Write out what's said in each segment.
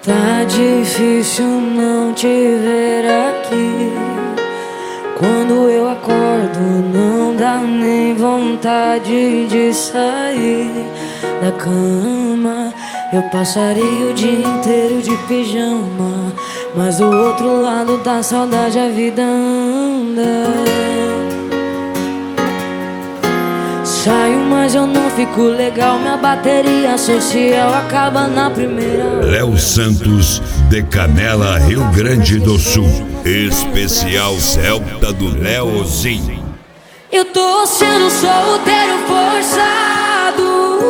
Tá difícil não te ver aqui. Quando eu acordo não dá nem vontade de sair da cama. Eu passaria o dia inteiro de pijama, mas do outro lado da saudade a vida anda. Saio, mas eu não fico legal. Minha bateria social acaba na primeira hora. Léo Santos, de Canela, Rio Grande do Sul. Especial Celta do Leozinho. Eu tô sendo solteiro forçado.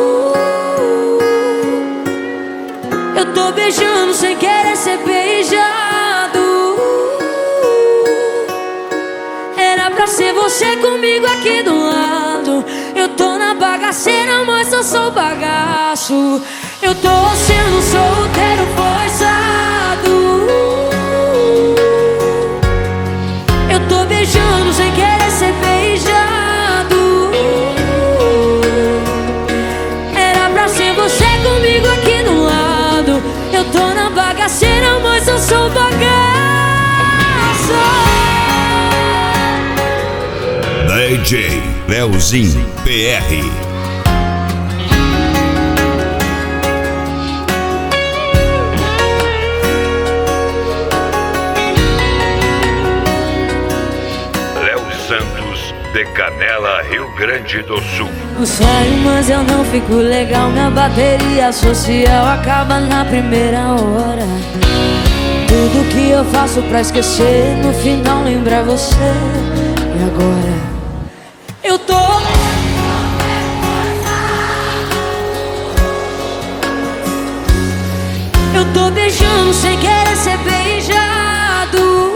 Eu tô beijando sem querer ser beijado. Era pra ser você comigo aqui do lado. Eu tô na bagaceira, mas eu sou bagaço. Eu tô sendo solteiro forçado. Eu tô beijando sem querer ser beijado. Era pra ser você comigo aqui do lado. Eu tô na bagaceira, mas eu sou bagaço. DJ Leozinho PR. Santos, de Canela, Rio Grande do Sul. Eu saio, mas eu não fico legal. Minha bateria social acaba na primeira hora. Tudo que eu faço pra esquecer, no final lembrar você. E agora? Eu tô beijando sem querer ser beijado.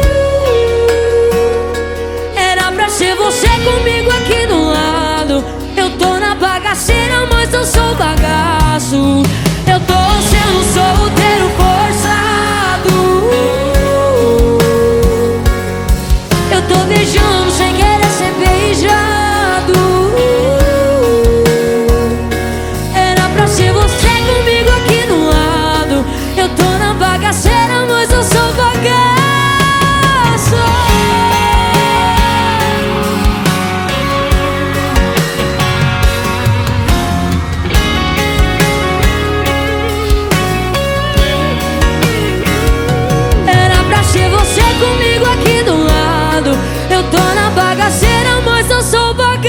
Se você comigo aqui do lado. Eu tô na bagaceira, mas eu sou bagaço. Eu tô sendo solteiro forçado. Eu tô beijando sem querer ser beijado. Era pra ser você comigo aqui do lado. Eu tô na bagaceira, mas eu sou bagaço. Comigo aqui do lado. Eu tô na bagaceira, mas eu sou bagaço.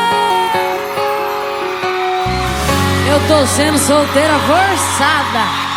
Eu tô sendo solteira forçada.